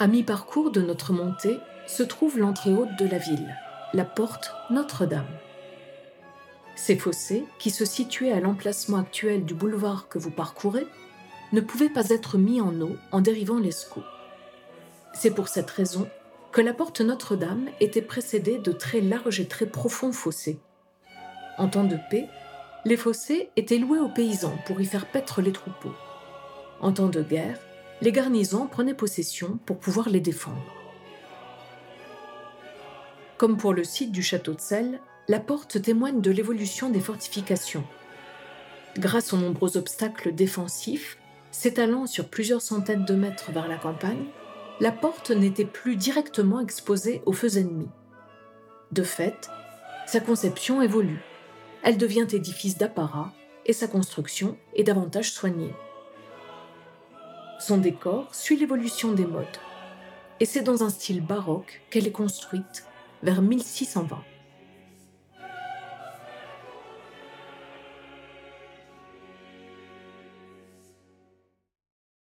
À mi-parcours de notre montée se trouve l'entrée haute de la ville, la porte Notre-Dame. Ces fossés, qui se situaient à l'emplacement actuel du boulevard que vous parcourez, ne pouvaient pas être mis en eau en dérivant l'Escaut. C'est pour cette raison que la porte Notre-Dame était précédée de très larges et très profonds fossés. En temps de paix, les fossés étaient loués aux paysans pour y faire paître les troupeaux. En temps de guerre, les garnisons prenaient possession pour pouvoir les défendre. Comme pour le site du château de Celles, la porte témoigne de l'évolution des fortifications. Grâce aux nombreux obstacles défensifs, s'étalant sur plusieurs centaines de mètres vers la campagne, la porte n'était plus directement exposée aux feux ennemis. De fait, sa conception évolue. Elle devient édifice d'apparat et sa construction est davantage soignée. Son décor suit l'évolution des modes, et c'est dans un style baroque qu'elle est construite vers 1620.